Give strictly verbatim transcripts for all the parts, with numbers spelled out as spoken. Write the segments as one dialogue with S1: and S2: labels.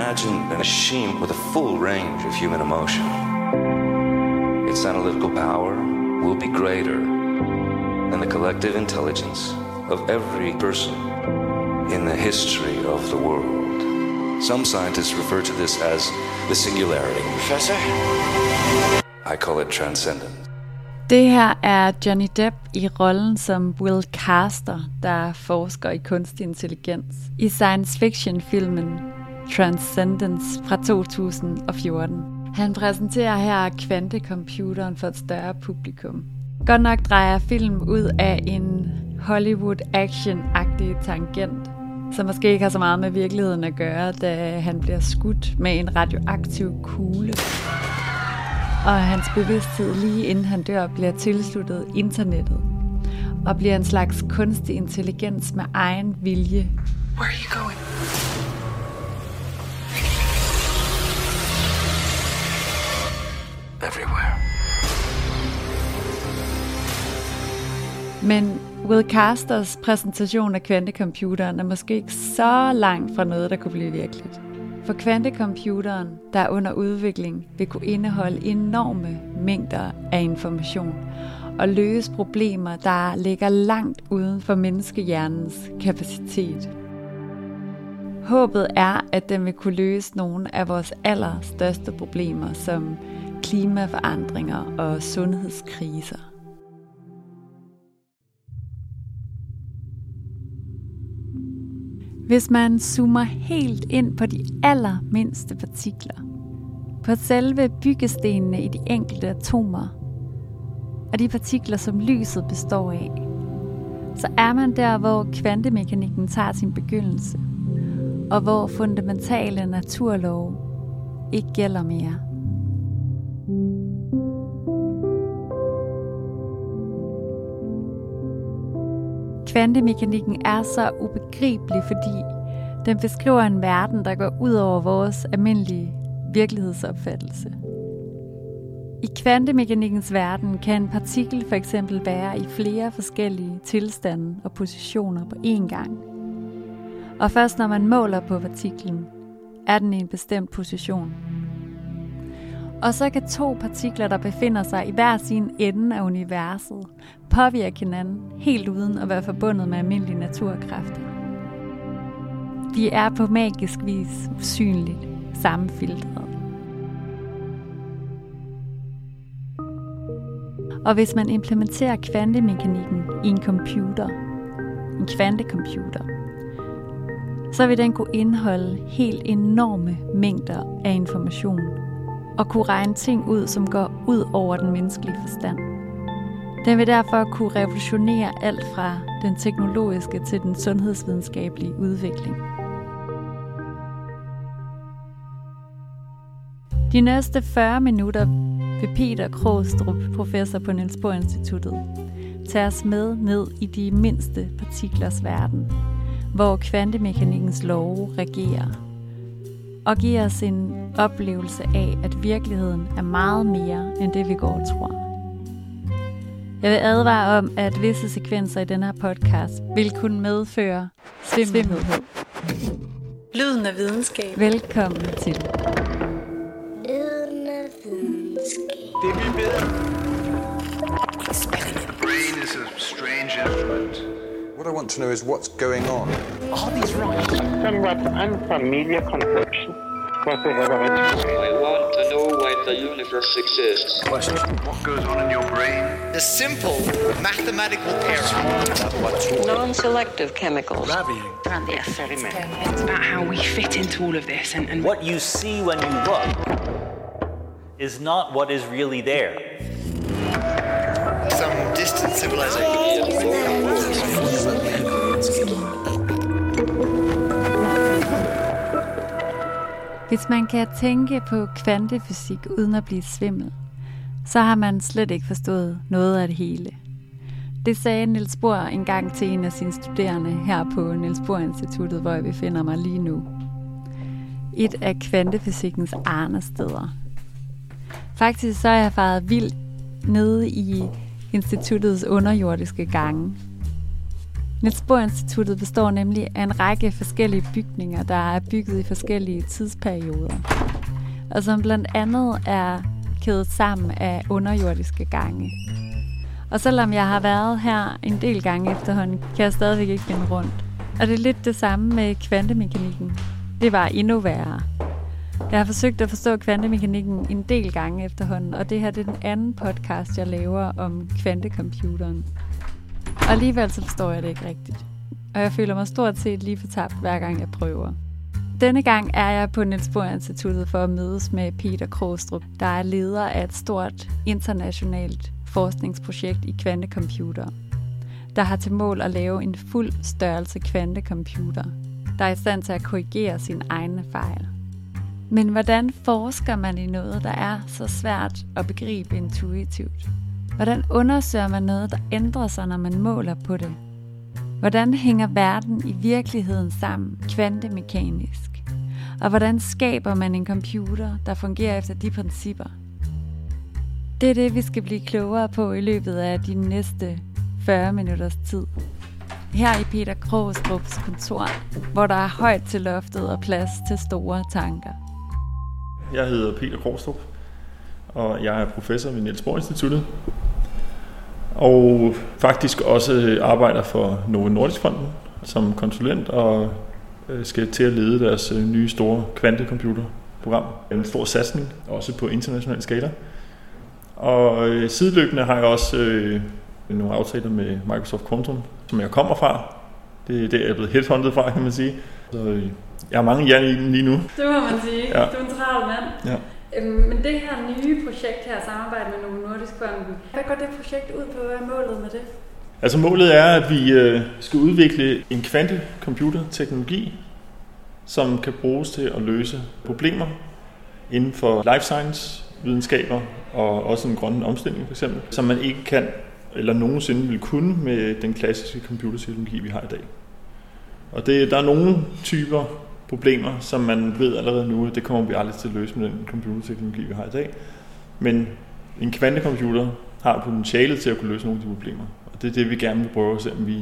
S1: imagine a machine with a full range of human emotion. Its analytical power will be greater than the collective intelligence of every person in the history of the world. Some scientists refer to this as the singularity. Professor? I call it transcendence.
S2: Det her er Johnny Depp i rollen som Will Castor, der forsker i kunstig intelligens i science fiction-filmen Transcendence fra to tusind og fjorten. Han præsenterer her kvantecomputeren for et større publikum. Godt nok drejer film ud af en Hollywood action-agtig tangent, som måske ikke har så meget med virkeligheden at gøre, da han bliver skudt med en radioaktiv kugle. Og hans bevidsthed lige inden han dør bliver tilsluttet internettet og bliver en slags kunstig intelligens med egen vilje.
S3: Where are you going?
S1: Everywhere.
S2: Men Will Castors præsentation af kvantecomputeren er måske ikke så langt fra noget, der kunne blive virkeligt. For kvantecomputeren, der er under udvikling, vil kunne indeholde enorme mængder af information og løse problemer, der ligger langt uden for menneskehjernens kapacitet. Håbet er, at den vil kunne løse nogle af vores allerstørste problemer, som klimaforandringer og sundhedskriser. Hvis man zoomer helt ind på de allermindste partikler, på selve byggestenene i de enkelte atomer, og de partikler, som lyset består af, så er man der, hvor kvantemekanikken tager sin begyndelse, og hvor fundamentale naturlove ikke gælder mere. Kvantemekanikken er så ubegribelig, fordi den beskriver en verden, der går ud over vores almindelige virkelighedsopfattelse. I kvantemekanikkens verden kan en partikel for eksempel være i flere forskellige tilstande og positioner på én gang. Og først når man måler på partiklen, er den i en bestemt position. Og så kan to partikler, der befinder sig i hver sin ende af universet, påvirke hinanden helt uden at være forbundet med almindelige naturkræfter. De er på magisk vis usynligt sammenfiltret. Og hvis man implementerer kvantemekanikken i en computer, en kvantecomputer, så vil den kunne indeholde helt enorme mængder af information og kunne regne ting ud, som går ud over den menneskelige forstand. Den vil derfor kunne revolutionere alt fra den teknologiske til den sundhedsvidenskabelige udvikling. De næste fyrre minutter vil Peter Krogstrup, professor på Niels Bohr Instituttet, tage os med ned i de mindste partiklers verden, hvor kvantemekanikkens love regerer, og giver os en oplevelse af, at virkeligheden er meget mere end det, vi går og tror. Jeg vil advare om, at visse sekvenser i den her podcast vil kunne medføre svimmelhed.
S3: Lyden af videnskab.
S2: Velkommen til.
S3: Lyden af videnskab.
S4: Det vi ved.
S3: Experiment.
S4: Brain is a strange instrument.
S5: What I want to know is what's going on.
S3: Are these right?
S6: Somewhat unfamiliar conception for the hereditary.
S7: I want to know why the universe exists.
S4: Question. What goes on in your brain?
S8: The simple mathematical error.
S9: Non-selective chemicals.
S6: And the experiment.
S10: It's about how we fit into all of this and, and
S11: what you see when you look is not what is really there.
S8: Some distant civilization.
S2: Hvis man kan tænke på kvantefysik uden at blive svimmel, så har man slet ikke forstået noget af det hele. Det sagde Niels Bohr engang til en af sine studerende her på Niels Bohr Instituttet, hvor jeg befinder mig lige nu. Et af kvantefysikkens arnesteder. Faktisk så er jeg faret vildt nede i instituttets underjordiske gange. Niels Bohr Instituttet består nemlig af en række forskellige bygninger, der er bygget i forskellige tidsperioder, og som blandt andet er kædet sammen af underjordiske gange. Og selvom jeg har været her en del gange efterhånden, kan jeg stadigvæk ikke finde rundt. Og det er lidt det samme med kvantemekanikken. Det var endnu værre. Jeg har forsøgt at forstå kvantemekanikken en del gange efterhånden, og det her det er den anden podcast, jeg laver om kvantecomputeren. Og alligevel så forstår jeg det ikke rigtigt. Og jeg føler mig stort set lige fortabt, hver gang jeg prøver. Denne gang er jeg på Niels Bohr Instituttet for at mødes med Peter Krogstrup, der er leder af et stort internationalt forskningsprojekt i kvantecomputer, der har til mål at lave en fuld størrelse kvantecomputer, der er i stand til at korrigere sine egne fejl. Men hvordan forsker man i noget, der er så svært at begribe intuitivt? Hvordan undersøger man noget, der ændrer sig, når man måler på det? Hvordan hænger verden i virkeligheden sammen kvantemekanisk? Og hvordan skaber man en computer, der fungerer efter de principper? Det er det, vi skal blive klogere på i løbet af de næste fyrre minutters tid. Her i Peter Krogstrups kontor, hvor der er højt til loftet og plads til store tanker.
S9: Jeg hedder Peter Krogstrup, og jeg er professor ved Niels Bohr Instituttet. Og faktisk også arbejder for Novo Nordisk Fonden som konsulent og skal til at lede deres nye store kvantecomputerprogram. En stor satsning, også på international skala. Og sideløbende har jeg også øh, nogle aftaler med Microsoft Quantum, som jeg kommer fra. Det er det, jeg er blevet headhunted fra, kan man sige. Så øh, jeg har mange jern i den lige nu.
S2: Det må man sige.
S9: Ja.
S2: Du er en travl mand.
S9: Ja.
S2: Øhm, men det her nye projekt her, samarbejde med Novo Nordisk Fonden, hvad går det projekt ud på? Hvad er målet med det?
S9: Altså målet er, at vi øh, skal udvikle en kvantecomputerteknologi, som kan bruges til at løse problemer inden for life science videnskaber og også en grønne omstilling for eksempel, som man ikke kan eller nogensinde vil kunne med den klassiske computerteknologi, vi har i dag. Og det, der er nogle typer problemer, som man ved allerede nu, at det kommer vi aldrig til at løse med den computerteknologi, vi har i dag. Men en kvantecomputer har potentialet til at kunne løse nogle af de problemer. Og det er det, vi gerne vil prøve at se, om vi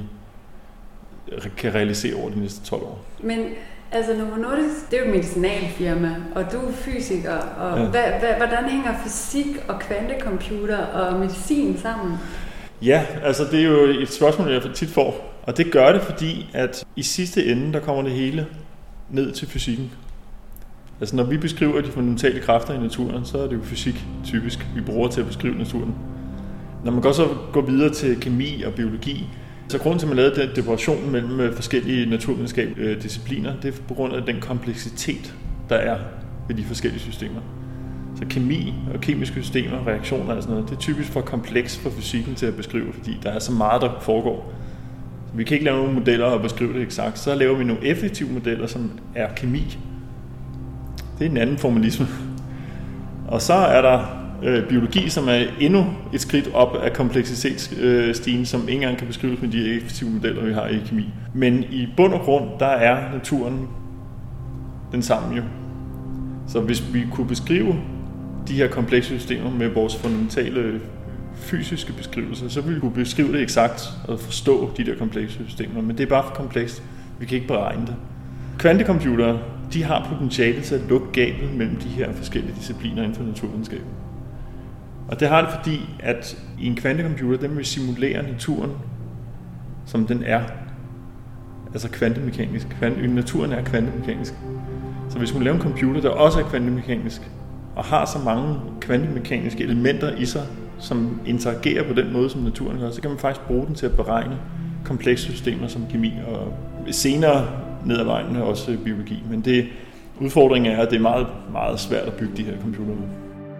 S9: kan realisere over de næste tolv år.
S2: Men altså Novo Nordisk, det er jo et medicinalfirma, og du er fysiker. Og ja. hvad, hvad, hvordan hænger fysik og kvantecomputer og medicin sammen?
S9: Ja, altså det er jo et spørgsmål, jeg tit får. Og det gør det, fordi at i sidste ende, der kommer det hele ned til fysikken. Altså når vi beskriver de fundamentale kræfter i naturen, så er det jo fysik typisk, vi bruger til at beskrive naturen. Når man går så går videre til kemi og biologi, så grunden til, at man lavede den separation mellem forskellige naturvidenskabelige discipliner, det er på grund af den kompleksitet, der er ved de forskellige systemer. Så kemi og kemiske systemer, reaktioner og sådan noget, det er typisk for kompleks for fysikken til at beskrive, fordi der er så meget, der foregår. Så vi kan ikke lave nogle modeller og beskrive det eksakt. Så laver vi nogle effektive modeller, som er kemi. Det er en anden formalisme. Og så er der øh, biologi, som er endnu et skridt op af kompleksitetsstigen, som ikke engang kan beskrives med de effektive modeller, vi har i kemi. Men i bund og grund, der er naturen den samme jo. Så hvis vi kunne beskrive de her komplekse systemer med vores fundamentale fysiske beskrivelser, så ville vi kunne beskrive det eksakt og forstå de der komplekse systemer. Men det er bare for komplekst. Vi kan ikke beregne det. Kvantecomputere, de har potentiale til at lukke gabet mellem de her forskellige discipliner inden for naturvidenskaben. Og det har det fordi, at i en kvantecomputer, den vil simulere naturen, som den er. Altså kvantemekanisk. Naturen er kvantemekanisk. Så hvis man laver en computer, der også er kvantemekanisk, og har så mange kvantemekaniske elementer i sig, som interagerer på den måde, som naturen gør, så kan man faktisk bruge den til at beregne komplekse systemer som kemi, og senere ned ad vejen også biologi. Men det, udfordringen er, at det er meget, meget svært at bygge de her computere med.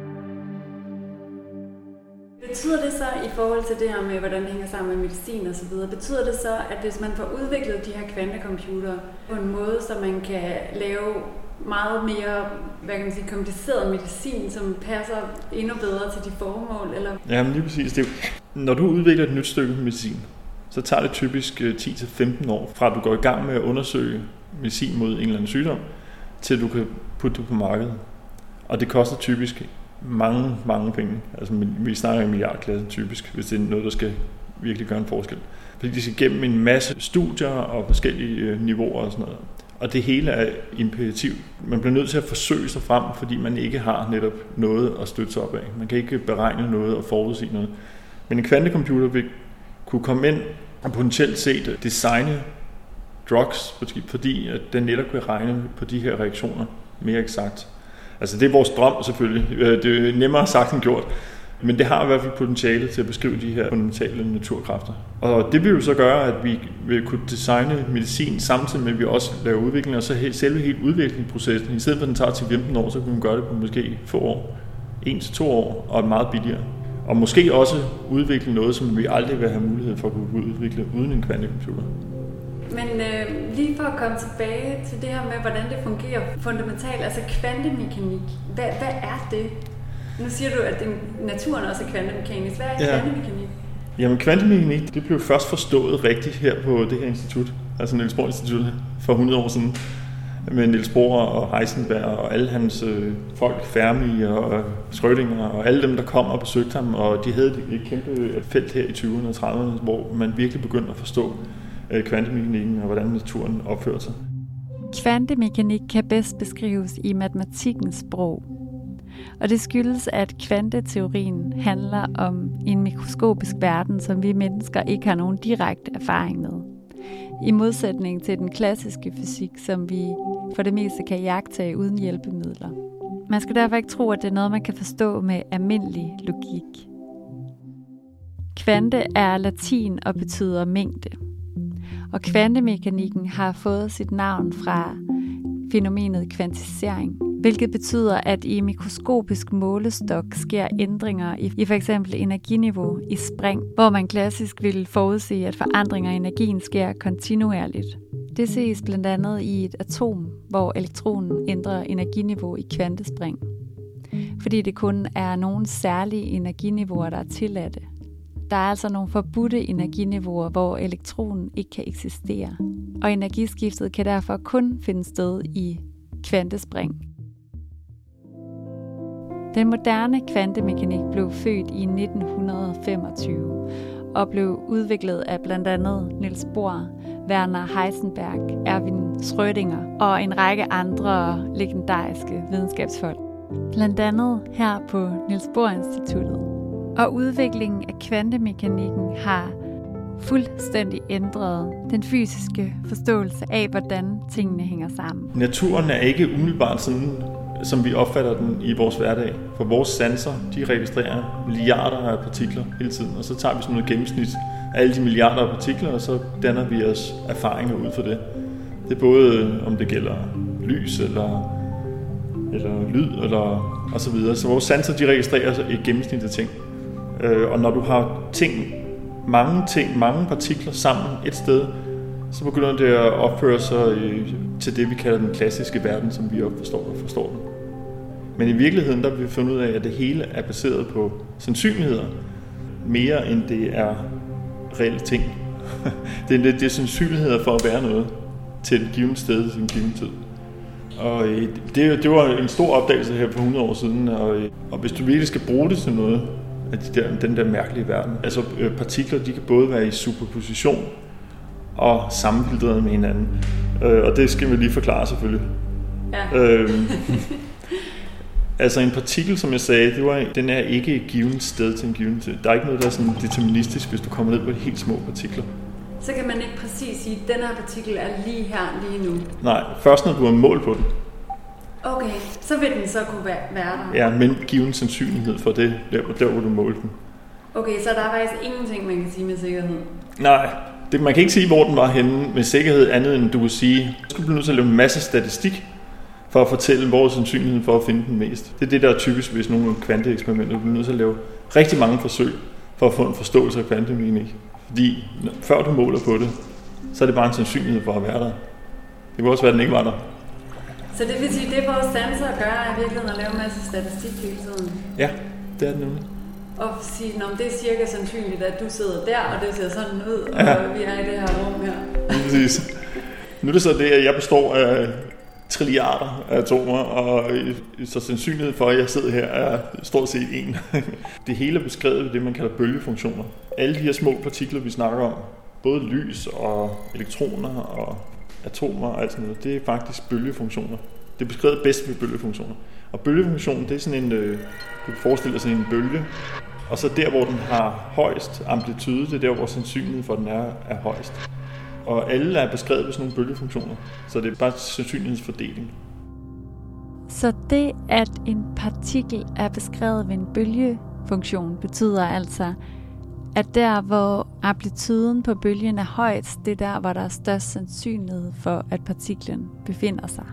S2: Betyder det så, i forhold til det her med, hvordan det hænger sammen med medicin og så videre, betyder det så, at hvis man får udviklet de her kvantecomputere på en måde, så man kan lave meget mere, hvad kan man sige, kompliceret medicin, som passer endnu bedre til de formål, eller?
S9: Ja, men lige præcis. Det er jo, når du udvikler et nyt stykke medicin, så tager det typisk ti til femten år, fra du går i gang med at undersøge medicin mod en eller anden sygdom, til du kan putte det på markedet. Og det koster typisk mange, mange penge. Altså vi snakker i milliardklassen typisk, hvis det er noget, der skal virkelig gøre en forskel. Fordi de skal gennem en masse studier og forskellige niveauer og sådan noget. Og det hele er imperativt. Man bliver nødt til at forsøge sig frem, fordi man ikke har netop noget at støtte sig op af. Man kan ikke beregne noget og forudsige noget. Men en kvantecomputer vil kunne komme ind og potentielt set designe drugs, fordi at den netop kan regne på de her reaktioner mere eksakt. Altså det er vores drøm selvfølgelig. Det er nemmere sagt end gjort. Men det har i hvert fald potentiale til at beskrive de her fundamentale naturkræfter. Og det vil jo så gøre, at vi vil kunne designe medicin samtidig med, at vi også laver udvikling, og så selve hele udviklingsprocessen, i stedet for at den tager til femten år, så kan vi gøre det på måske få år, en til to år, og meget billigere. Og måske også udvikle noget, som vi aldrig vil have mulighed for at kunne udvikle uden en kvantecomputer.
S2: Men øh, lige for at komme tilbage til det her med, hvordan det fungerer fundamentalt, altså kvantemekanik, hvad, hvad er det? Nu siger du, at det, naturen også er kvantemekanisk. Hvad er ja. kvantemekanik?
S9: Jamen kvantemekanik, det blev først forstået rigtigt her på det her institut, altså Niels Bohr Institut for hundrede år siden, med Niels Bohr og Heisenberg og alle hans øh, folk, Fermi og Schrödinger og alle dem, der kom og besøgte ham, og de havde et kæmpe felt her i tyverne og trediverne, hvor man virkelig begyndte at forstå øh, kvantemekanikken og hvordan naturen opfører sig.
S2: Kvantemekanik kan bedst beskrives i matematikkens sprog. Og det skyldes, at kvanteteorien handler om en mikroskopisk verden, som vi mennesker ikke har nogen direkte erfaring med. I modsætning til den klassiske fysik, som vi for det meste kan iagttage uden hjælpemidler. Man skal derfor ikke tro, at det er noget, man kan forstå med almindelig logik. Kvante er latin og betyder mængde. Og kvantemekanikken har fået sit navn fra fænomenet kvantisering, hvilket betyder, at i mikroskopisk målestok sker ændringer i, i f.eks. energiniveau i spring, hvor man klassisk ville forudse, at forandringer i energien sker kontinuerligt. Det ses blandt andet i et atom, hvor elektronen ændrer energiniveau i kvantespring, fordi det kun er nogle særlige energiniveauer, der er tilladte. Der er altså nogle forbudte energiniveauer, hvor elektronen ikke kan eksistere, og energiskiftet kan derfor kun finde sted i kvantespring. Den moderne kvantemekanik blev født i nitten femogtyve og blev udviklet af blandt andet Niels Bohr, Werner Heisenberg, Erwin Schrödinger og en række andre legendariske videnskabsfolk. Blandt andet her på Niels Bohr Instituttet. Og udviklingen af kvantemekanikken har fuldstændig ændret den fysiske forståelse af, hvordan tingene hænger sammen.
S9: Naturen er ikke umiddelbart sådan, som vi opfatter den i vores hverdag. For vores sanser, de registrerer milliarder af partikler hele tiden, og så tager vi sådan noget gennemsnit af alle de milliarder af partikler, og så danner vi os erfaringer ud for det. Det er både, om det gælder lys, eller, eller lyd, eller og så videre. Så vores sanser, de registrerer et gennemsnit af ting. Og når du har ting, mange ting, mange partikler sammen et sted, så begynder det at opføre sig til det, vi kalder den klassiske verden, som vi forstår, forstår den. Men i virkeligheden, der har vi fundet ud af, at det hele er baseret på sandsynligheder, mere end det er reelle ting. det, er, det er sandsynligheder for at være noget til et givet sted til en given tid. Og det, det var en stor opdagelse her for hundrede år siden, og, og hvis du virkelig skal bruge det til noget, at de der, den der mærkelige verden, altså partikler, de kan både være i superposition og sammenfiltreret med hinanden. Øh, og det skal vi lige forklare selvfølgelig.
S2: Ja.
S9: Øh, altså en partikel, som jeg sagde, det var, den er ikke et givet sted til en given tid. Der er ikke noget, der er sådan deterministisk, hvis du kommer ned på de helt små partikler.
S2: Så kan man ikke præcis sige, at den her partikel er lige her, lige nu?
S9: Nej, først når du har mål på den.
S2: Okay, så vil den så kunne være, være der?
S9: Ja, men given sandsynlighed for det, der, der hvor du måler den.
S2: Okay, så der er faktisk ingenting, man kan sige med sikkerhed?
S9: Nej, det, man kan ikke sige, hvor den var henne med sikkerhed, andet end du vil sige, du skulle blive nødt til at lave en masse statistik, for at fortælle, hvor er sandsynligheden for at finde den mest. Det er det, der er typisk, hvis nogle kvanteeksperimenter, du bliver nødt til at lave rigtig mange forsøg, for at få en forståelse af kvantemekanik. Fordi før du måler på det, så er det bare en sandsynlighed for at være der. Det kan også være, at den ikke var der.
S2: Så det vil sige, at det vores sanser gør, er i virkeligheden at lave en masse statistik hele tiden?
S9: Ja, det er det nemlig.
S2: Og sige, at det er cirka sandsynligt, at du sidder der, og det ser sådan ud, og
S9: ja.
S2: Vi er i det her rum her.
S9: Præcis. Nu er det så det, at jeg består af trilliarder af atomer, og så sandsynlighed for, at jeg sidder her, er stort set en. Det hele er beskrevet ved det, man kalder bølgefunktioner. Alle de her små partikler, vi snakker om, både lys og elektroner og atomer og alt sådan noget, det er faktisk bølgefunktioner. Det er beskrevet bedst med bølgefunktioner. Og bølgefunktionen, det er sådan en, øh, du kan forestille dig sådan en bølge, og så der, hvor den har højst amplitude, det er der, hvor sandsynligheden for den er, er højst. Og alle er beskrevet ved sådan nogle bølgefunktioner, så det er bare sandsynlighedsfordeling.
S2: Så det, at en partikel er beskrevet ved en bølgefunktion, betyder altså, at der, hvor amplituden på bølgen er højst, det er der, hvor der er størst sandsynlighed for, at partiklen befinder sig.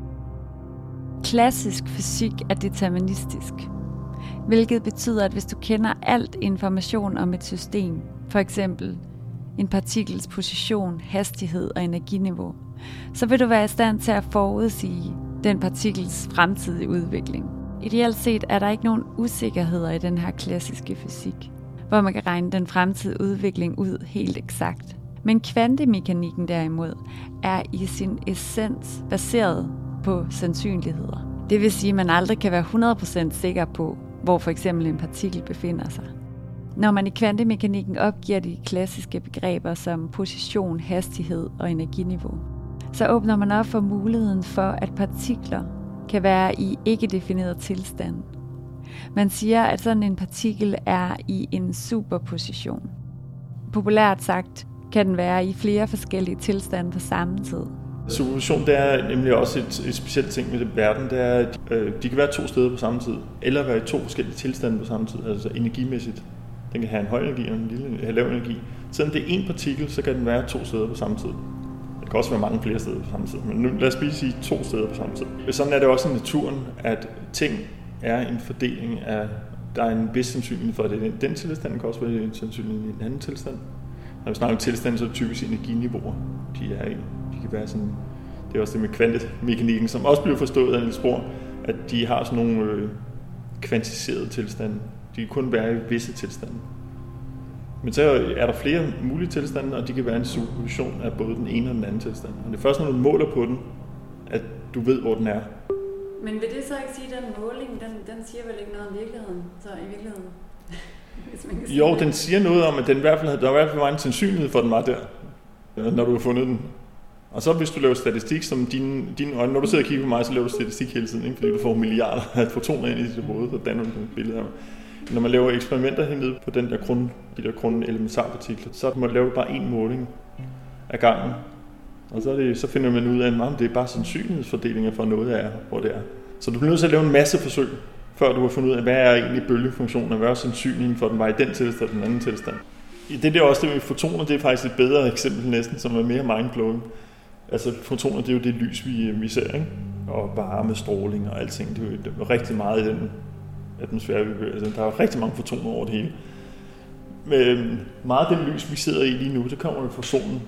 S2: Klassisk fysik er deterministisk, hvilket betyder, at hvis du kender alt information om et system, for eksempel en partikels position, hastighed og energiniveau, så vil du være i stand til at forudsige den partikels fremtidige udvikling. Ideelt set er der ikke nogen usikkerheder i den her klassiske fysik, hvor man kan regne den fremtidige udvikling ud helt eksakt. Men kvantemekanikken derimod er i sin essens baseret på sandsynligheder. Det vil sige, at man aldrig kan være hundrede procent sikker på, hvor for eksempel en partikel befinder sig. Når man i kvantemekanikken opgiver de klassiske begreber som position, hastighed og energiniveau, så åbner man op for muligheden for, at partikler kan være i ikke-defineret tilstand. Man siger, at sådan en partikel er i en superposition. Populært sagt kan den være i flere forskellige tilstande på samme tid.
S9: Superposition, det er nemlig også et, et specielt ting med verden, det er, at øh, de kan være to steder på samme tid, eller være i to forskellige tilstande på samme tid, altså energimæssigt. Den kan have en høj energi og en lille, have lav energi. Selvom det er én partikel, så kan den være to steder på samme tid. Det kan også være mange flere steder på samme tid, men nu lad os lige sige to steder på samme tid. Sådan er det også i naturen, at ting er en fordeling af, der er en vis sandsynlighed for, at det er den tilstand, kan også være en sandsynlighed i en anden tilstand. Når vi snakker om tilstand, så er det typisk energiniveauer, de er i. De kan være sådan, det er også det med kvantemekanikken, som også bliver forstået af Niels Bohr, at de har sådan nogle øh, kvantiserede tilstande. De kan kun være i visse tilstande. Men så er der flere mulige tilstande, og de kan være en superposition af både den ene og den anden tilstand. Og det er først, når du måler på den, at du ved, hvor den er.
S2: Men vil det så ikke sige, at den måling, den, den siger vel ikke noget om virkeligheden? Så i virkeligheden?
S9: Jo, den siger noget om, at den i hvert fald, der i hvert fald var en sandsynlighed for, at den var der, når du har fundet den. Og så hvis du laver statistik, som dine, dine øjne, når du sidder og kigger på mig, så laver du statistik hele tiden, ikke? Fordi du får milliarder af fotoner ind i dit hoved, så danner du et billede af. Når man laver eksperimenter hernede på den der grund, de der grundelementarpartikler, så må du lave bare én måling af gangen. Og så, er det, så finder man ud af, at det er bare sandsynlighedsfordelinger for noget af, hvor det er. Så du bliver nødt til at lave en masse forsøg, før du har fundet ud af, hvad er egentlig bølgefunktionen, og hvad er sandsynligheden for, at den var i den tilstand og den anden tilstand. Det der også det med fotoner, det er faktisk et bedre eksempel næsten, som er mere mindblowing. Altså fotoner, det er jo det lys, vi, vi ser, ikke? Og varme, stråling og alting. Det er jo det er rigtig meget i den atmosfære, vi hører. Altså, der er rigtig mange fotoner over det hele. Men meget af den lys, vi sidder i lige nu, det kommer jo fra solen.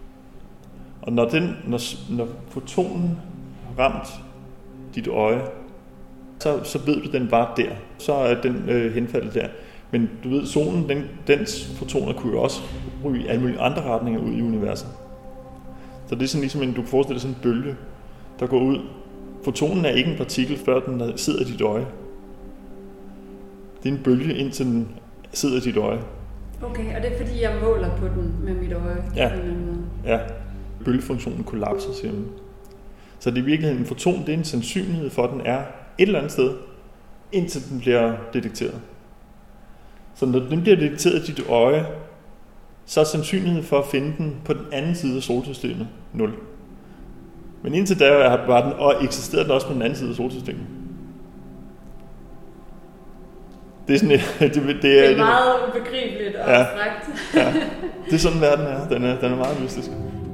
S9: Og når, den, når, når fotonen har ramt dit øje, så, så ved du, at den var der. Så er den øh, henfaldet der. Men du ved, solen, den, dens fotoner kunne jo også ryge i alle mulige andre retninger ud i universet. Så det er sådan ligesom en, du kan forestille dig sådan en bølge, der går ud. Fotonen er ikke en partikel, før den sidder i dit øje. Det er en bølge, indtil den sidder i dit øje.
S2: Okay, og det er fordi, jeg måler på den med mit øje?
S9: Ja, ja. Bølgefunktionen kollapser simpelthen. Så det er i virkeligheden en foton, det er en sandsynlighed for, at den er et eller andet sted, indtil den bliver detekteret. Så når den bliver detekteret i dit øje, så er sandsynligheden for at finde den på den anden side af solsystemet nul. Men indtil da var den, og eksisterede den også på den anden side af solsystemet. Det er, sådan, det, det, det,
S2: det er meget ubegribeligt og
S9: ja,
S2: abstrakt.
S9: Ja, det er sådan, verden er. Den er, den er meget mystisk.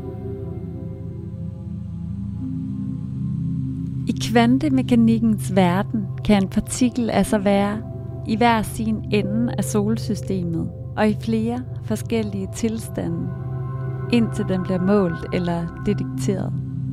S2: I kvantemekanikkens verden kan en partikel altså være i hver sin ende af solsystemet og i flere forskellige tilstande, indtil den bliver målt eller detekteret.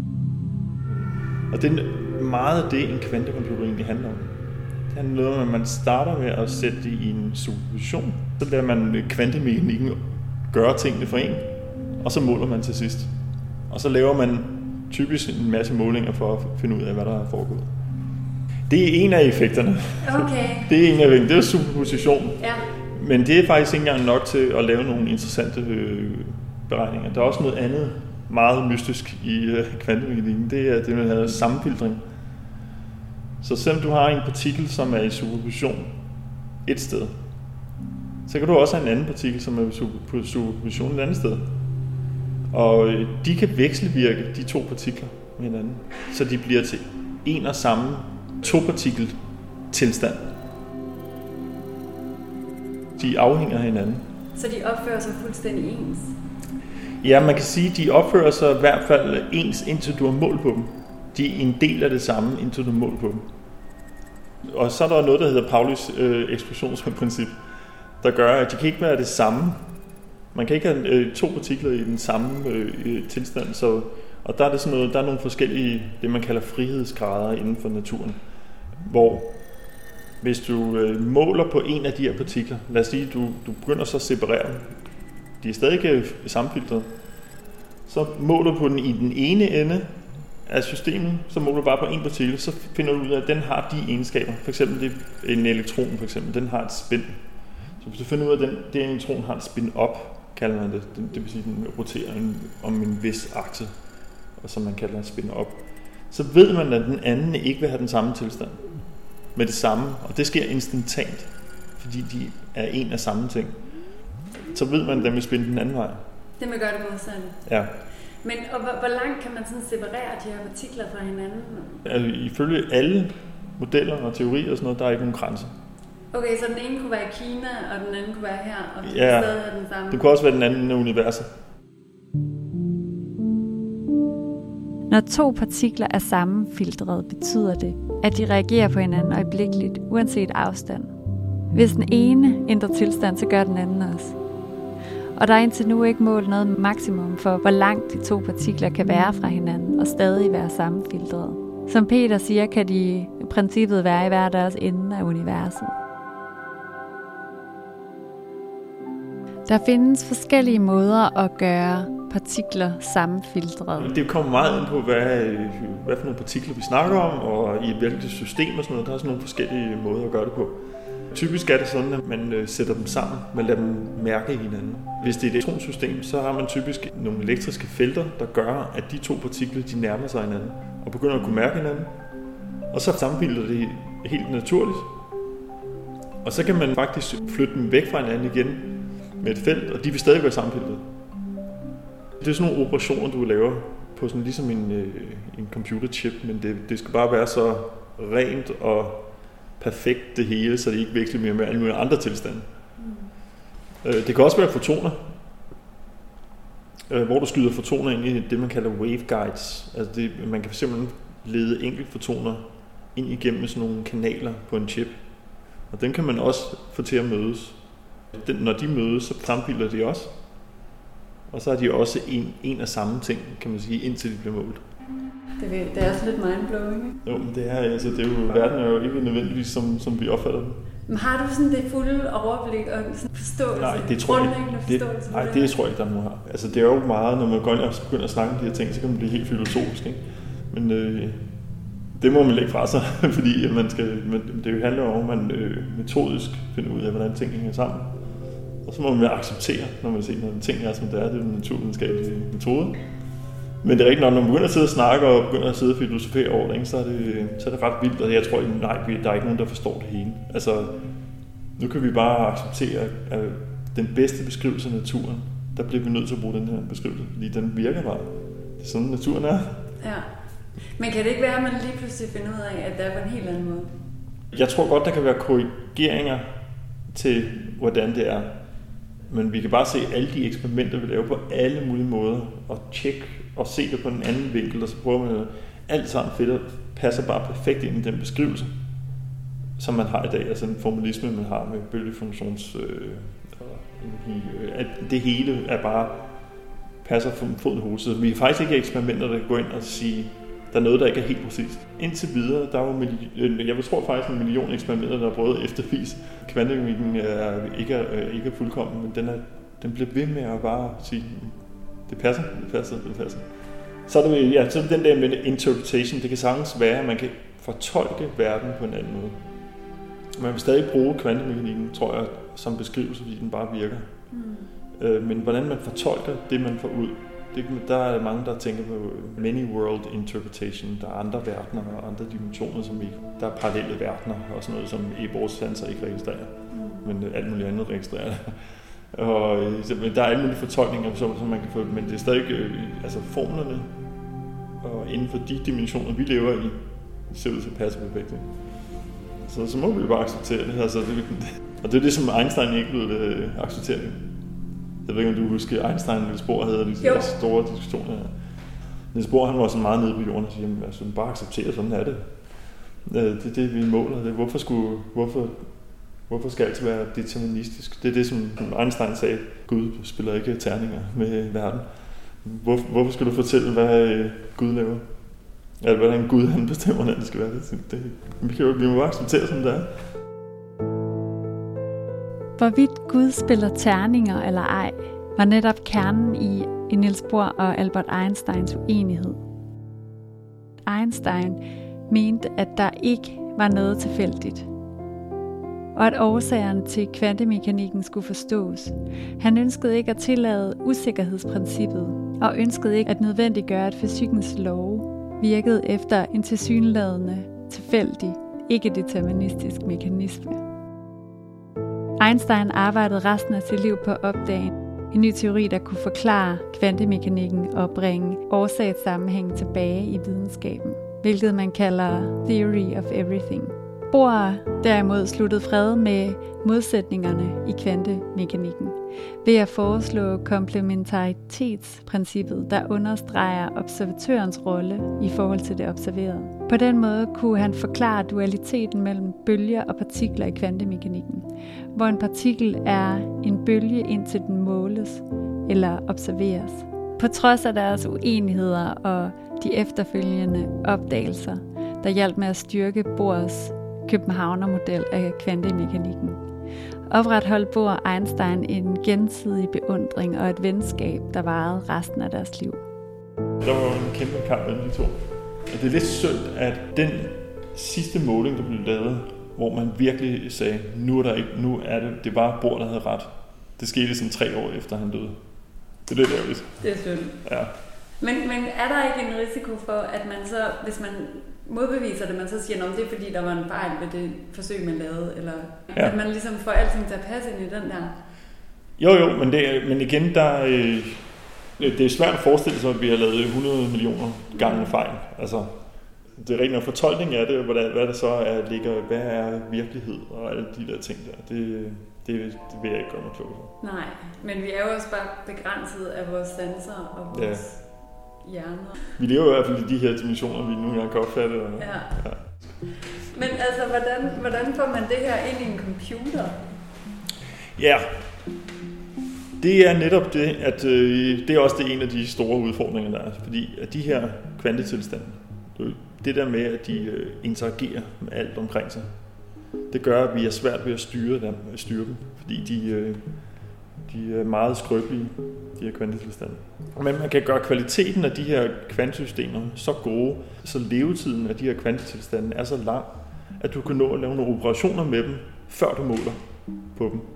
S9: Og det er meget af det, en kvantecomputer egentlig handler om. Det er noget, at man starter med at sætte det i en superposition. Så lader man kvantemekanikken gøre tingene for en, og så måler man til sidst. Og så laver man typisk en masse målinger for at finde ud af, hvad der er foregået. Det er en af effekterne.
S2: Okay.
S9: Det er en af effekterne. Det er superposition.
S2: Ja.
S9: Men det er faktisk ikke engang nok til at lave nogle interessante øh, beregninger. Der er også noget andet meget mystisk i uh, kvantemekanikken. Det er det, man hedder sammenfiltring. Så selvom du har en partikel, som er i superposition et sted, så kan du også have en anden partikel, som er i superposition et andet sted. Og de kan vekselvirke, de to partikler, med hinanden, så de bliver til en og samme topartikel tilstand. De afhænger af hinanden.
S2: Så de opfører sig fuldstændig ens?
S9: Ja, man kan sige, at de opfører sig i hvert fald ens, indtil du har mål på dem. De er en del af det samme, indtil du har mål på dem. Og så er der noget, der hedder Paulis øh, eksplosionsprincip, der gør, at de kan ikke være det samme. Man kan ikke have øh, to partikler i den samme øh, tilstand, så, og der er, det sådan noget, der er nogle forskellige, det man kalder frihedsgrader inden for naturen, hvor hvis du øh, måler på en af de her partikler, lad os sige, du, du begynder så at separere dem, de er stadig ikke sammenfiltret, så måler du på den i den ene ende af systemet, så måler du bare på en partikel, så finder du ud af, at den har de egenskaber. For eksempel det, en elektron, for eksempel, den har et spin. Så hvis du finder ud af, at den, den elektron har et spin op, kalder man det, det, det vil sige, at den roterer en, om en vis akse, og som man kalder en spin op, så ved man, at den anden ikke vil have den samme tilstand med det samme, og det sker instantant, fordi de er en af samme ting. Så ved man, at den vil spinde den anden vej.
S2: Det vil gøre det modsatte.
S9: Ja.
S2: Men og hvor, hvor langt kan man sådan separere de her partikler fra hinanden?
S9: Altså, ifølge alle modeller og teorier og sådan noget, der er ikke nogen grænser.
S2: Okay, så den ene kunne være i Kina, og den anden kunne være her, og den
S9: ja,
S2: stadig er den samme?
S9: Det kunne også være den anden af universet.
S2: Når to partikler er sammenfiltreret, betyder det, at de reagerer på hinanden øjeblikkeligt, uanset afstand. Hvis den ene ændrer tilstand, så gør den anden også. Og der er indtil nu ikke målt noget maksimum for, hvor langt de to partikler kan være fra hinanden og stadig være sammenfiltreret. Som Peter siger, kan de i princippet være i hver deres ende af universet. Der findes forskellige måder at gøre partikler sammenfiltrede.
S9: Det kommer meget ind på, hvad, hvad for nogle partikler vi snakker om, og i hvilket system og sådan noget. Der er sådan nogle forskellige måder at gøre det på. Typisk er det sådan, at man sætter dem sammen, man lader dem mærke hinanden. Hvis det er et elektronsystem, så har man typisk nogle elektriske felter, der gør, at de to partikler de nærmer sig hinanden og begynder at kunne mærke hinanden. Og så sammenfiltrer det helt naturligt. Og så kan man faktisk flytte dem væk fra hinanden igen med et felt, og de vil stadig være sammenfiltret. Det er sådan nogle operationer, du laver på sådan ligesom en, en computerchip, men det, det skal bare være så rent og perfekt det hele, så det ikke veksler mere med alle mulige andre tilstande. Mm. Det kan også være fotoner, hvor du skyder fotoner ind i det, man kalder waveguides. Altså det, man kan simpelthen lede enkelt fotoner ind igennem sådan nogle kanaler på en chip. Og den kan man også få til at mødes. Den, når de mødes, så fremfiltrer de også. Og så er de også en, en af samme ting, kan man sige, indtil de bliver målt.
S2: Det, det er også lidt mindblowing.
S9: Jo, men det er, altså, det er jo, verden er jo ikke nødvendigvis, som, som vi opfatter den.
S2: Men har du sådan det fulde overblik og sådan forståelse?
S9: Nej, det tror jeg ikke. Det, nej, det tror jeg ikke, der er nogen har. Altså, det er jo meget, når man går ind og begynder at snakke om de her ting, så kan man blive helt filosofisk, ikke? Men øh, det må man lægge fra sig, fordi man skal, man, det handler om, at man øh, metodisk finder ud af, hvordan ting hænger sammen. Og så må man acceptere, når man ser, når ting er, som det er. Det er en naturvidenskabelig metode. Men det er rigtigt, når man begynder at sidde og snakke og begynder at sidde og filosofere over det, så er det, så er det ret vildt. Og jeg tror, nej, der er ikke nogen, der forstår det hele. Altså, nu kan vi bare acceptere, at den bedste beskrivelse af naturen, der bliver vi nødt til at bruge den her beskrivelse, fordi den virker bare. Det er sådan, naturen er.
S2: Ja. Men kan det ikke være, at man lige pludselig finder ud af, at det er på en helt anden måde?
S9: Jeg tror godt, der kan være korrigeringer til, hvordan det er. Men vi kan bare se alle de eksperimenter, vi laver på alle mulige måder, og tjekke og se det på en anden vinkel, og så prøver man at alt sammen fedt passer bare perfekt ind i den beskrivelse, som man har i dag, altså den formalisme, man har med bølgefunktions øh, energi. At det hele er bare passer for en fod i hovedet. Så vi har faktisk ikke eksperimenter, der går ind og sige, der er noget, der ikke er helt præcist. Indtil videre, der var milli- jeg tror faktisk en million eksperimenter, der er prøvet eftervis. Kvantemekanikken er ikke er, ikke er fuldkommen, men den, er, den bliver ved med at bare sige, det passer, det passer, det passer. Så er det, ja, så er det den der med interpretation. Det kan sagtens være, at man kan fortolke verden på en anden måde. Man vil stadig bruge kvantemekanikken, tror jeg, som beskrivelse, fordi den bare virker. Mm. Øh, men hvordan man fortolker det, man får ud, det, der er mange, der tænker på many world interpretation. Der er andre verdener og andre dimensioner, som ikke... Der er parallelle verdener og sådan noget, som i vores sanser ikke registrerer. Mm. Men alt muligt andet registrerer det. Og der er alle mulige fortolkninger, som, som man kan få, men det er stadig altså formlerne og inden for de dimensioner, vi lever i, ser ud til at passe perfekt. Så, så må vi jo bare acceptere det. Altså, det og det er det, som Einstein ikke ville acceptere. Jeg ved ikke, om du husker, Einstein og Niels Bohr havde de store diskussioner. Niels Bohr, han var så meget nede på jorden og siger, altså, bare acceptere, sådan er det. Det er det, vi måler. Det. Hvorfor, skulle, hvorfor, hvorfor skal det være deterministisk? Det er det, som Einstein sagde. Gud spiller ikke terninger med verden. Hvor, hvorfor skal du fortælle, hvad Gud laver? Eller hvordan Gud han bestemmer, hvordan det skal være. Det, det, vi, kan jo, vi må bare acceptere, som det er.
S2: Hvorvidt Gud spiller terninger eller ej, var netop kernen i, i Niels Bohr og Albert Einsteins uenighed. Einstein mente, at der ikke var noget tilfældigt, og at årsagerne til kvantemekanikken skulle forstås. Han ønskede ikke at tillade usikkerhedsprincippet, og ønskede ikke at nødvendiggøre, at fysikkens love virkede efter en tilsyneladende, tilfældig, ikke-deterministisk mekanisme. Einstein arbejdede resten af sit liv på at opdage en ny teori, der kunne forklare kvantemekanikken og bringe årsagssammenhæng tilbage i videnskaben, hvilket man kalder Theory of Everything. Bohr derimod sluttede fred med modsætningerne i kvantemekanikken ved at foreslå komplementaritetsprincippet, der understreger observatørens rolle i forhold til det observerede. På den måde kunne han forklare dualiteten mellem bølger og partikler i kvantemekanikken, hvor en partikel er en bølge indtil den måles eller observeres. På trods af deres uenigheder og de efterfølgende opdagelser, der hjalp med at styrke Bohrs Københavner-model af kvantemekanikken, opretholdt Bohr og Einstein en gensidig beundring og et venskab, der varede resten af deres liv.
S9: Der var en kæmpe kamp mellem de to. Og det er lidt synd, at den sidste måling, der blev lavet, hvor man virkelig sagde, nu er, der ikke, nu er det, det var Bohr, der havde ret. Det skete sådan tre år efter, han døde. Det er lidt ærgerligt.
S2: Det er synd.
S9: Ja.
S2: Men, men er der ikke en risiko for, at man så, hvis man modbeviser det, man så siger, at det er fordi, der var en fejl ved det forsøg, man lavede, eller ja. At man ligesom får alting til at passe ind i den der?
S9: Jo, jo, men, det, men igen, der, øh, det er svært at forestille sig, at vi har lavet hundrede millioner gange fejl. Altså, det er rigtig en fortolkning af det, hvad, hvad der så er, ligger, hvad er virkelighed og alle de der ting der. Det, det, det vil jeg ikke gøre mig klog på.
S2: Nej, men vi er jo også bare begrænset af vores sanser og vores... Ja. Hjerner.
S9: Vi lever i hvert fald i de her dimensioner, vi nu engang kan opfatte. Og,
S2: ja. Ja. Men altså, hvordan, hvordan får man det her ind i en computer?
S9: Ja, det er netop det, at øh, det er også det en af de store udfordringer, der er. Fordi at de her kvantetilstande, det der med, at de øh, interagerer med alt omkring sig, det gør, at vi er svært ved at styre dem, styre dem fordi de... Øh, De er meget skrøbelige, de her kvantetilstande. Men man kan gøre kvaliteten af de her kvantesystemer så gode, så levetiden af de her kvantetilstande er så lang, at du kan nå at lave nogle operationer med dem, før du måler på dem.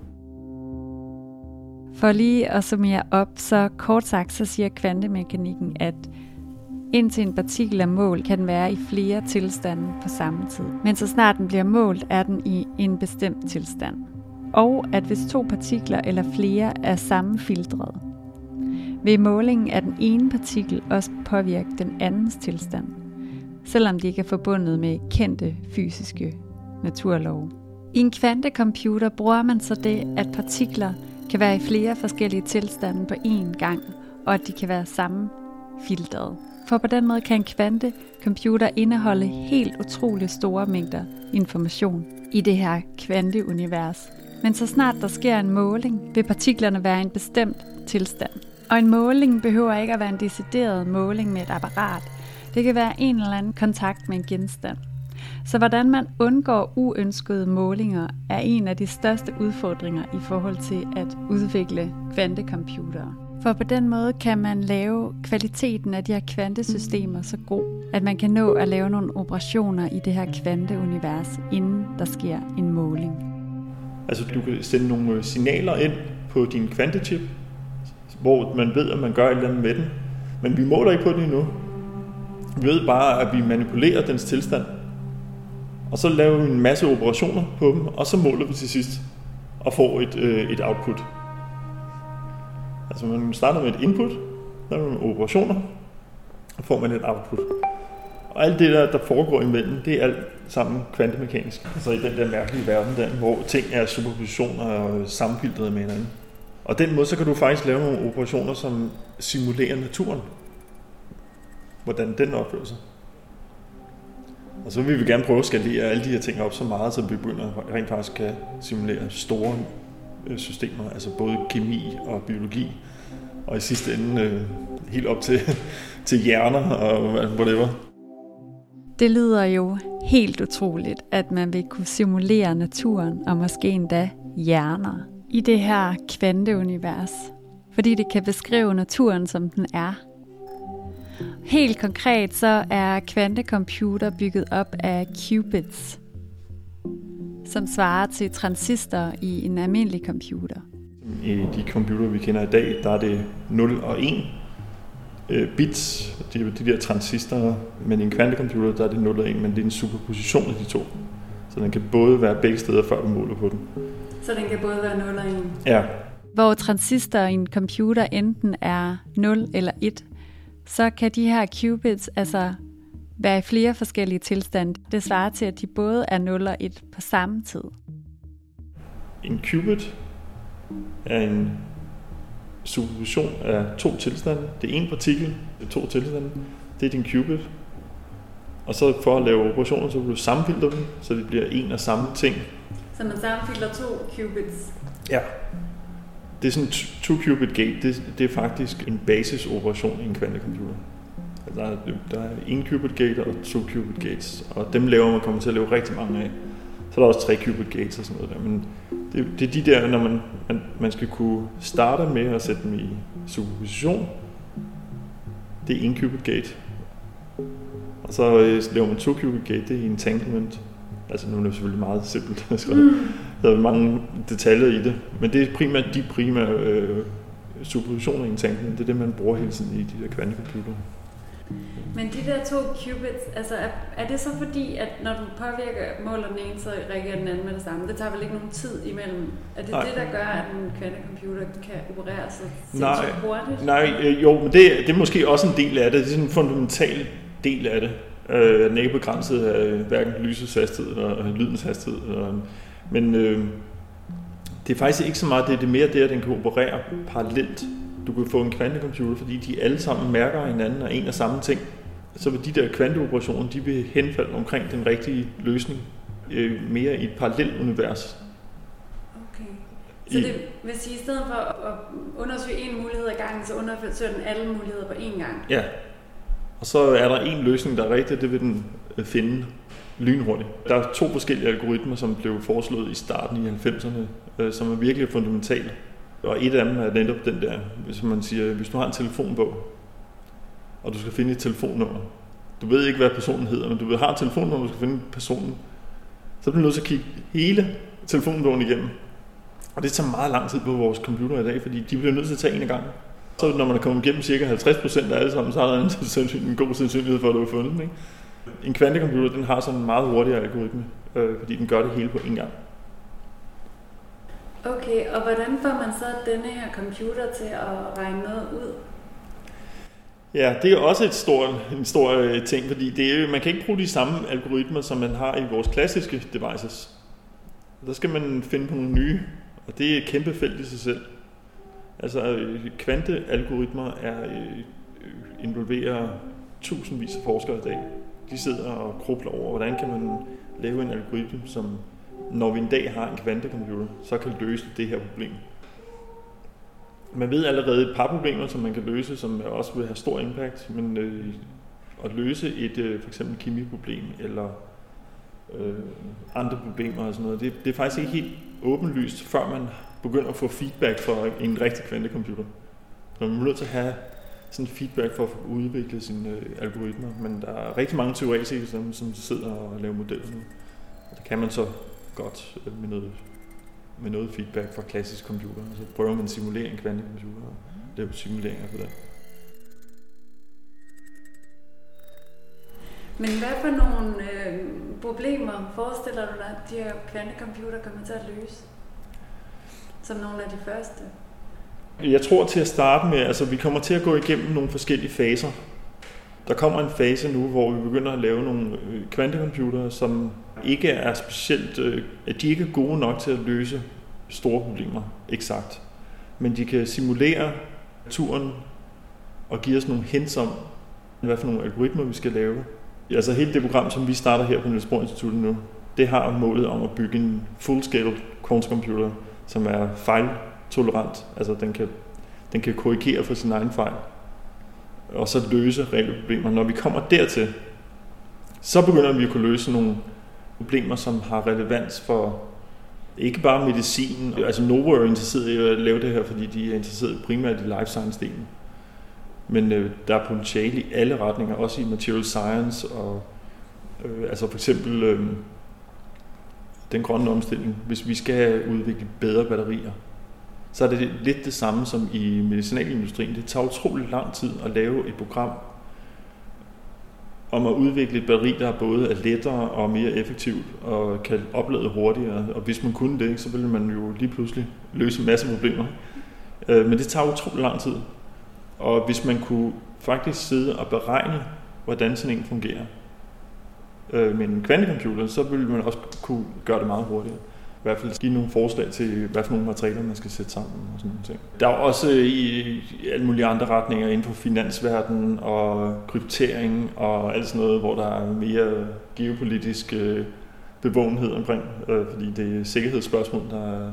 S2: For lige at summere op, så kort sagt, så siger kvantemekanikken, at indtil en partikel er målt, kan den være i flere tilstande på samme tid. Men så snart den bliver målt, er den i en bestemt tilstand. Og at hvis to partikler eller flere er sammenfiltrede, vil målingen af den ene partikel også påvirke den andens tilstand, selvom de ikke er forbundet med kendte fysiske naturlove. I en kvantecomputer bruger man så det, at partikler kan være i flere forskellige tilstande på én gang, og at de kan være sammenfiltrede. For på den måde kan en kvantecomputer indeholde helt utroligt store mængder information i det her kvanteunivers. Men så snart der sker en måling, vil partiklerne være i en bestemt tilstand. Og en måling behøver ikke at være en decideret måling med et apparat. Det kan være en eller anden kontakt med en genstand. Så hvordan man undgår uønskede målinger er en af de største udfordringer i forhold til at udvikle kvantecomputere. For på den måde kan man lave kvaliteten af de her kvantesystemer så god, at man kan nå at lave nogle operationer i det her kvanteunivers, inden der sker en måling.
S9: Altså du kan sende nogle signaler ind på din kvantechip, hvor man ved, at man gør et eller andet med den. Men vi måler ikke på den endnu. Vi ved bare, at vi manipulerer dens tilstand. Og så laver vi en masse operationer på dem, og så måler vi til sidst og får et, øh, et output. Altså man starter med et input, der er nogle operationer, og får man et output. Og alt det der, der foregår imellem, det er alt sammen kvantemekanisk. Altså i den der mærkelige verden der, hvor ting er superpositioner og sammenfiltrede med hinanden. Og den måde, så kan du faktisk lave nogle operationer, som simulerer naturen. Hvordan den opfører sig. Og så vil vi gerne prøve at skalere alle de her ting op så meget, så vi begynder rent faktisk kan simulere store systemer, altså både kemi og biologi, og i sidste ende øh, helt op til, til hjerner og whatever.
S2: Det lyder jo helt utroligt, at man vil kunne simulere naturen og måske endda hjerner i det her kvanteunivers, fordi det kan beskrive naturen, som den er. Helt konkret så er kvantecomputer bygget op af qubits, som svarer til transistorer i en almindelig computer.
S9: I de computere, vi kender i dag, der er det nul og en bits, de, de der transistorer, men i en kvantecomputer, der er det nul og en, men det er en superposition af de to. Så den kan både være begge steder, før du måler på den.
S2: Så den kan både være nul og en?
S9: Ja.
S2: Hvor transistorer i en computer enten er nul eller et, så kan de her qubits altså være i flere forskellige tilstande. Det svarer til, at de både er nul og et på samme tid.
S9: En qubit er en superposition af to tilstande. Det er en partikel, det er to tilstande. Det er din qubit. Og så for at lave operationer, så vil du sammenfiltre dem, så det bliver en og samme ting.
S2: Så man sammenfiltrer to qubits?
S9: Ja. Det er sådan en two-qubit gate, det, det er faktisk en basisoperation i en kvantecomputer. Der er, der er en qubit gate og to qubit gates, og dem laver man kommer til at lave rigtig mange af. Så er der også tre qubit gates og sådan noget der, men det, det er de der, når man, man, man skal kunne starte med at sætte dem i superposition. Det er en qubit gate. Og så øh, laver man to qubit gate, det er entanglement. Altså nu er det selvfølgelig meget simpelt. Der er mange detaljer i det, men det er primært de primære øh, superpositioner i entanglement. Det er det, man bruger hele tiden i de der kvantecomputere.
S2: Men de der to qubits, altså er, er det så fordi, at når du påvirker, måler den ene, så reagerer den anden med det samme? Det tager vel ikke nogen tid imellem? Er det Nej. det, der gør, at en kvantecomputer kan operere så sindssygt hurtigt? Nej, øh, jo, men det, det er måske også en del af det. Det er sådan en fundamental del af det. Øh, den er ikke begrænset af hverken lysets hastighed eller lydens hastighed. Eller, men øh, det er faktisk ikke så meget det, det er mere det, at den kan operere parallelt. Du kan få en kvantecomputer, fordi de alle sammen mærker hinanden og en og samme ting. Så vil de der kvanteoperationer, de vil henfalde omkring den rigtige løsning øh, mere i et parallelt univers. Okay. Så det vil sige, i stedet for at undersøge en mulighed ad gangen, så undersøger den alle muligheder på én gang?
S9: Ja. Og så er der en løsning, der er rigtig, det vil den finde lynhurtigt. Der er to forskellige algoritmer, som blev foreslået i starten i halvfemserne, øh, som er virkelig fundamentale. Og et af dem er netop den der, hvis man siger, hvis du har en telefonbog, og du skal finde et telefonnummer. Du ved ikke, hvad personen hedder, men du har et telefonnummer, du skal finde personen. Så bliver du nødt til at kigge hele telefonbogen igennem. Og det tager meget lang tid på vores computer i dag, fordi de bliver nødt til at tage en af gangen. Så når man er kommet igennem cirka halvtreds procent af alle sammen, så har der en, en god sandsynlighed for, at du har fundet den. Ikke? En kvantecomputer, den har sådan en meget hurtigere algoritme, øh, fordi den gør det hele på en gang.
S2: Okay, og hvordan får man så denne her computer til at regne noget ud?
S9: Ja, det er også et stort, en stor ting, fordi det er, man kan ikke bruge de samme algoritmer, som man har i vores klassiske devices. Der skal man finde på nogle nye, og det er et kæmpe felt i sig selv. Altså, kvantealgoritmer er, involverer tusindvis af forskere i dag. De sidder og krubler over, hvordan kan man lave en algoritme, som når vi en dag har en kvantecomputer, så kan løse det her problem. Man ved allerede et par problemer, som man kan løse, som også vil have stor impact, men øh, at løse et øh, for eksempel kemiproblem eller øh, andre problemer og sådan noget, det, det er faktisk ikke helt åbenlyst, før man begynder at få feedback fra en rigtig kvantecomputer. Så man er nødt til at have sådan feedback for at udvikle sine øh, algoritmer, men der er rigtig mange teoretikere, som, som sidder og laver modeller nu. Og det kan man så godt med noget, med noget feedback fra klassisk computer, så prøver man at simulere en kvantecomputer. lave simuleringer på det.
S2: Men hvad for nogle øh, problemer forestiller du dig, at de her kvantecomputer kommer til at løse? Som nogle af de første?
S9: Jeg tror til at starte med, altså vi kommer til at gå igennem nogle forskellige faser. Der kommer en fase nu, hvor vi begynder at lave nogle kvantecomputere, som ikke er specielt, at de ikke er gode nok til at løse store problemer, eksakt. Men de kan simulere naturen og give os nogle hints om, hvad for nogle algoritmer vi skal lave. Altså hele det program, som vi starter her på Niels Bohr Instituttet nu, det har målet om at bygge en full-scale quantum-computer, som er fejltolerant. Altså den kan, den kan korrigere for sin egen fejl, og så løse reelle problemer. Når vi kommer dertil, så begynder vi at kunne løse nogle problemer, som har relevans for ikke bare medicin. Altså Novo er jo interesseret i at lave det her, fordi de er interesseret primært i life science-delen. Men øh, der er potentiale i alle retninger, også i material science og øh, altså for eksempel øh, den grønne omstilling. Hvis vi skal udvikle bedre batterier, så er det lidt det samme som i medicinalindustrien. Det tager utrolig lang tid at lave et program om at udvikle et batteri, der både er lettere og mere effektivt og kan oplade hurtigere. Og hvis man kunne det, så ville man jo lige pludselig løse en masse problemer. Øh, men det tager utrolig lang tid. Og hvis man kunne faktisk sidde og beregne, hvordan sådan en fungerer øh, med en kvantecomputer, så ville man også kunne gøre det meget hurtigere. I hvert fald give nogle forslag til, hvad for nogle materialer man skal sætte sammen og sådan nogle ting. Der er også i, i alle mulige andre retninger inden for finansverdenen og kryptering og alt sådan noget, hvor der er mere geopolitisk øh, bevågenhed omkring, øh, fordi det er sikkerhedsspørgsmål, der er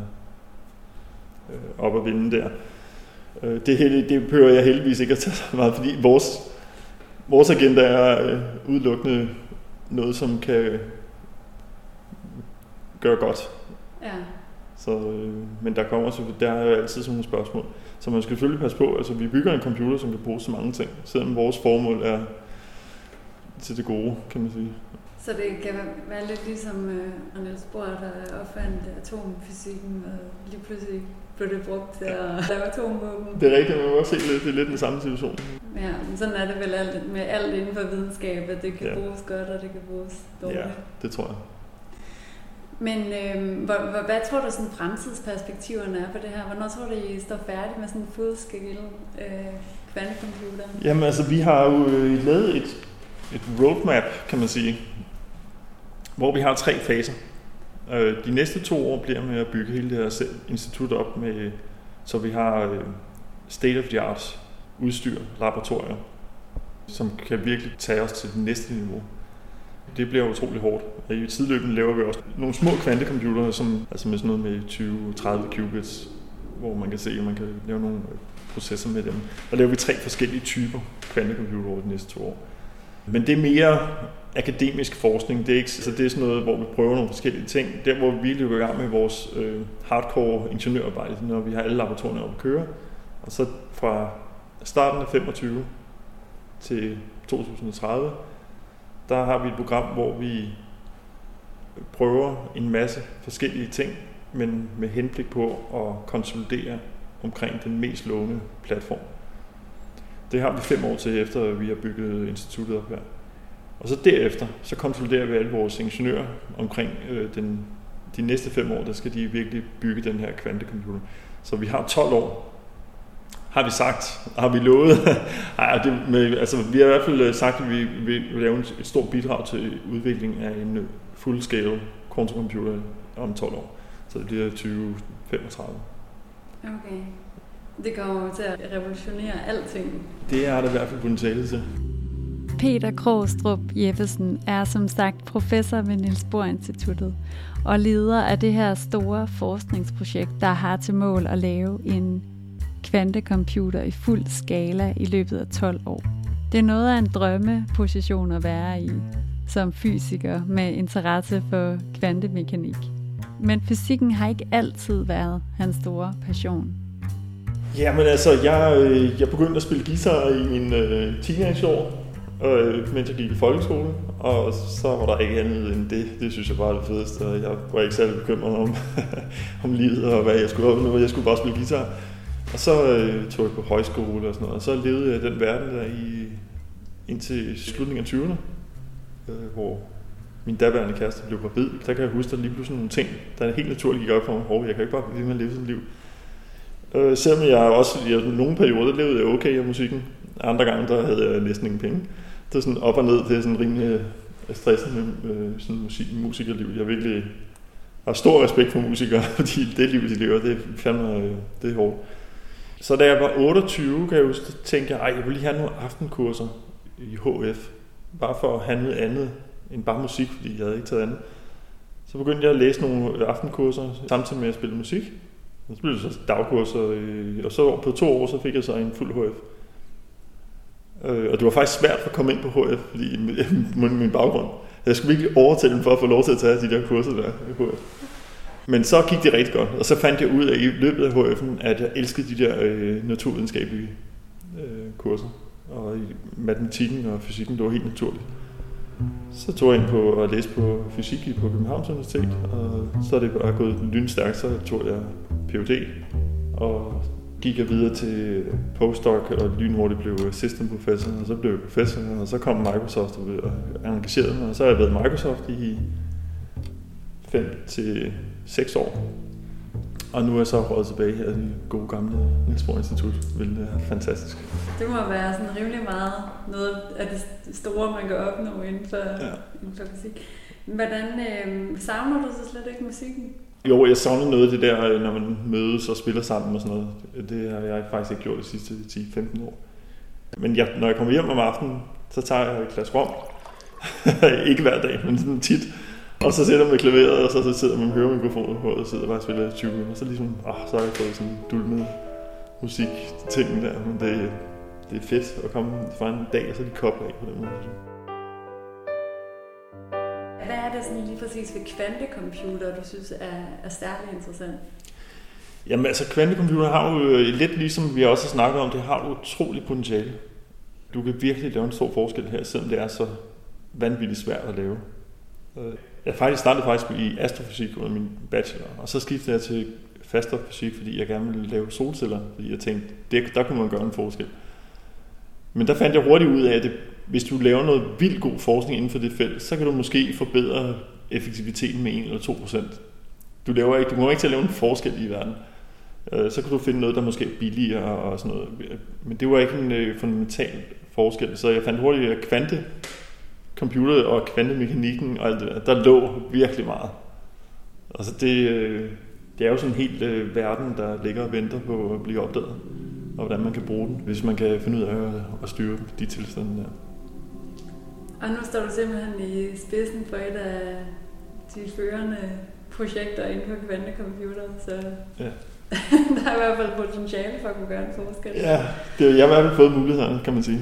S9: øh, op at vinde der. Det, det behøver jeg heldigvis ikke at tage så meget, fordi vores, vores agenda er øh, udelukkende noget, som kan gøre godt.
S2: Ja.
S9: Så, øh, men der kommer så, der er jo altid sådan nogle spørgsmål. Så man skal selvfølgelig passe på, altså vi bygger en computer, som kan bruges til mange ting, selvom vores formål er til det gode, kan man sige.
S2: Så det kan være lidt ligesom øh, Niels Bohr, der opfandt atomfysikken, og lige pludselig blev det brugt til at lave atomvåben.
S9: Det er rigtigt, man må også se lidt, det er lidt den samme situation.
S2: Ja, men sådan er det vel alt, med alt inden for videnskab, at det kan ja. bruges godt, og det kan bruges dårligt.
S9: Ja, det tror jeg.
S2: Men øh, hvor, hvor, hvad tror du sådan fremtidsperspektiverne er på det her? Hvornår tror du, I står færdige med sådan en full-scale øh, kvantecomputer?
S9: Jamen altså, vi har jo øh, lavet et, et roadmap, kan man sige, hvor vi har tre faser. De næste to år bliver med at bygge hele det her institut op, med, så vi har state-of-the-art udstyr, laboratorier, som kan virkelig tage os til det næste niveau. Det bliver utrolig hårdt. I tidløbende laver vi også nogle små kvantecomputere, som, altså med sådan noget med tyve til tredive qubits, hvor man kan se, at man kan lave nogle processer med dem. Der laver vi tre forskellige typer kvantecomputere over de næste to år. Men det er mere akademisk forskning. Det er ikke, så det er sådan noget, hvor vi prøver nogle forskellige ting. Der, hvor vi virkelig går i gang med vores øh, hardcore ingeniørarbejde, når vi har alle laboratorierne op at køre. Og så fra starten af femogtyve til to tusind og tredive, der har vi et program, hvor vi prøver en masse forskellige ting, men med henblik på at konsolidere omkring den mest lovende platform. Det har vi fem år til, efter vi har bygget instituttet op her. Og så derefter, så konsoliderer vi alle vores ingeniører omkring øh, den, de næste fem år, der skal de virkelig bygge den her kvantecomputer. Så vi har tolv år, har vi sagt, har vi lovet. Ej, det med, altså, vi har i hvert fald sagt, at vi vil lave et stort bidrag til udvikling af en full-scale quantum computer om tolv år. Så det bliver tyve femogtredive.
S2: Okay. Det kommer til at revolutionere alting.
S9: Det er der i hvert fald potentiale til.
S2: Peter Krogstrup Jeppesen er som sagt professor ved Niels Bohr Instituttet og leder af det her store forskningsprojekt, der har til mål at lave en kvantecomputer i fuld skala i løbet af tolv år. Det er noget af en drømmeposition at være i som fysiker med interesse for kvantemekanik. Men fysikken har ikke altid været hans store passion.
S9: Jamen altså, jeg, jeg begyndte at spille guitar i mine øh, teenageår, øh, mens jeg gik i folkeskole, og så var der ikke andet end det. Det synes jeg bare er det fedeste, og jeg var ikke særlig bekymret om, om livet og hvad jeg skulle op nu. Jeg skulle bare spille guitar. Og så øh, tog jeg på højskole og sådan noget, og så levede jeg den verden der i indtil slutningen af tyverne, øh, hvor min daværende kæreste blev gravid. Der kan jeg huske, der lige pludselig nogle ting, der helt naturligt gik op for mig. Hov, jeg kan ikke bare blive med at leve sådan et liv. Øh, selvom jeg også i nogle perioder levede jeg okay af musikken. Andre gange, der havde jeg næsten ingen penge. Det er sådan op og ned, det er sådan rimelig stressende øh, sådan musik, musikerliv. Jeg virkelig har stor respekt for musikere, fordi det liv, de lever, det er fandme, det er hårdt. Så da jeg var otteogtyve, kan jeg huske, tænkte jeg, ej, jeg vil lige have nogle aftenkurser i H F. Bare for at have noget andet end bare musik, fordi jeg havde ikke taget andet. Så begyndte jeg at læse nogle aftenkurser, samtidig med at spille musik. Og så blev det så dagkurser, og så på to år, så fik jeg så en fuld H F. Og det var faktisk svært at komme ind på H F, fordi med min baggrund. Jeg skulle virkelig overtale dem for at få lov til at tage de der kurser der i H F. Men så gik det rigtig godt, og så fandt jeg ud af i løbet af H F'en, at jeg elskede de der øh, naturvidenskabelige øh, kurser. Og i matematikken og fysikken, det var helt naturligt. Så tog jeg ind på at læse på fysik på Københavns Universitet, og så er det bare gået lynstærkt, så tog jeg P H D, og gik jeg videre til postdoc, og lynhurtigt blev assistant professor, og så blev jeg professor, og så kom Microsoft og engagerede mig, og så har jeg været Microsoft i fem til seks år. Og nu er jeg så røget tilbage her i det gode gamle Niels Bohr Institut, hvilket er fantastisk.
S2: Det må være sådan rimelig meget noget af det store, man kan opnå inden for, ja. inden for fysik. Hvordan øh, savner du så slet ikke musikken?
S9: Jo, jeg savner noget af det der, når man mødes og spiller sammen og sådan noget. Det har jeg faktisk ikke gjort de sidste ti til femten år. Men jeg, når jeg kommer hjem om aftenen, så tager jeg et glas rom. Ikke hver dag, men sådan tit. Og så sætter man med klaveret, og så, så sidder man med høremikrofonen på, og sidder bare og spiller tyve minutter. Og så ligesom, åh, så har jeg fået sådan en dulmet musik-ting der. Men det, det er fedt at komme fra en dag, og så lige koble af på den måde.
S2: Hvad er det sådan lige præcis ved kvantecomputer, du synes er, er særligt interessant?
S9: Jamen altså, kvantecomputer har jo lidt ligesom vi også har snakket om, det har jo utroligt potentiale. Du kan virkelig lave en stor forskel her, selvom det er så vanvittigt svært at lave. Jeg faktisk startede faktisk i astrofysik under min bachelor, og så skiftede jeg til fastrofysik, fordi jeg gerne ville lave solceller, fordi jeg tænkte, det, der kunne man gøre en forskel. Men der fandt jeg hurtigt ud af, at det, hvis du laver noget vildt god forskning inden for det felt, så kan du måske forbedre effektiviteten med en eller to procent. Du laver ikke, du må ikke til at lave en forskel i verden. Så kan du finde noget, der måske er billigere og sådan noget. Men det var ikke en fundamental forskel, så jeg fandt hurtigt, at kvante computer og kvantemekanikken og alt det der, der lå virkelig meget. Altså det, det er jo sådan en hel øh, verden, der ligger og venter på at blive opdaget, og hvordan man kan bruge den, hvis man kan finde ud af at, at styre de tilstande der.
S2: Og nu står du simpelthen i spidsen for et af de førende projekter inden for kvantecomputer, så ja. Der er i hvert fald potentiale for at kunne gøre en forskel.
S9: Ja, det, jeg har i hvert fald fået muligheder, kan man sige.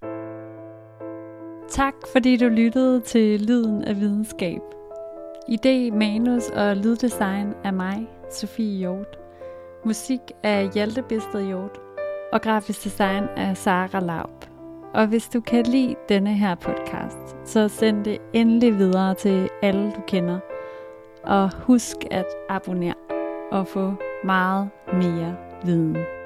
S2: Tak fordi du lyttede til Lyden af Videnskab. Idé, manus og lyddesign af mig, Sofie Hjort. Musik af Hjalte Bisted Hjort. Og grafisk design af Sara Laub. Og hvis du kan lide denne her podcast, så send det endelig videre til alle du kender. Og husk at abonnere og få meget mere viden.